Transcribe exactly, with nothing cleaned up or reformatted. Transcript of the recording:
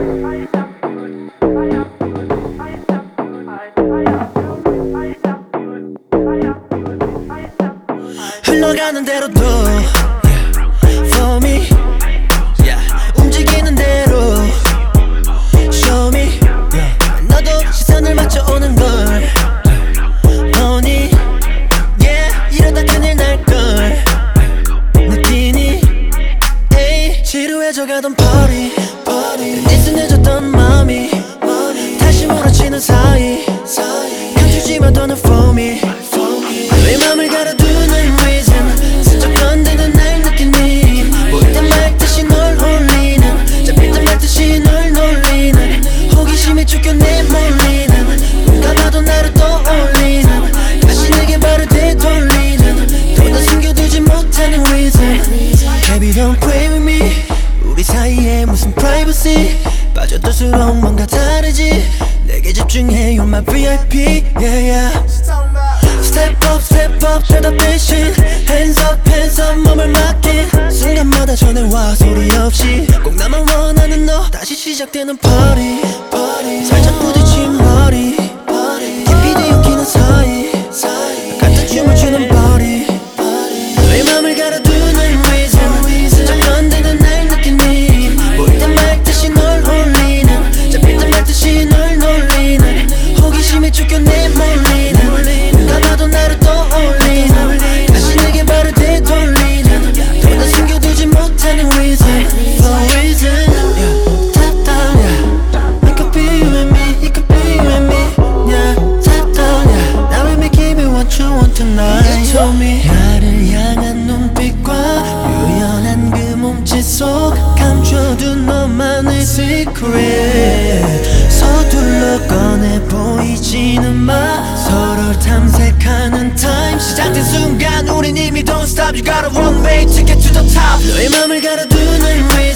흘러가는 대로 도 For me yeah. 움직이는 대로 Show me yeah. 너도 시선을 맞춰오는 걸 보니 yeah. 이러다 큰일 날걸 느끼니 에이. 지루해져가던 party, party. 느슨해졌던 마음이 다시 몰아치는 사이 감추지마 더는 for me 너의 맘을 갈아두는 reason 슬쩍 건드는 날 느끼니 보일 땐 말듯이 널 홀리는 잡힐 땐 말듯이 널 놀리는 호기심에 쫓겨 내몰리는 눈 감아도 나를 떠올리는 다시 내게 발을 되돌리는 또 나 숨겨두지 못하는 reason Baby don't play with me 우리 사이에 무슨 privacy 빠져들수록 뭔가 다르지 내게 집중해 You're my V I P yeah yeah Step up, step up, 대답대신 Hands up, hands up, 몸을 맡긴 순간마다 전해와 소리 없이 꼭 나만 원하는 너 다시 시작되는 party, party. 살짝 부딪힌 머리 깊이 뒤엉키는 사이 같은 춤을 추는 body 너의 맘을 갈아두는 reason 슬쩍 건드는 날 느끼니 보일 땐 말듯이 널 홀리는 잡힐 땐 말듯이 널 놀리는 호기심에 쫓겨 내몰리는 감아도 나를 떠올리는 다시 내게 발을 되돌리는 또 나 숨겨두지 못하는 reason For reason yeah. Top down yeah. It could be you and me It could be you and me yeah. Top down yeah. Now let me give you what you want tonight You told me 나를 향한 눈빛과 유연한 그 몸짓 속 감춰둔 너만의 secret 서둘러 꺼내 보이지는 마 서로를 탐색하는 time 시작된 순간 우린 이미 don't stop You got a one way ticket to the top 너의 맘을 갈아두는 reason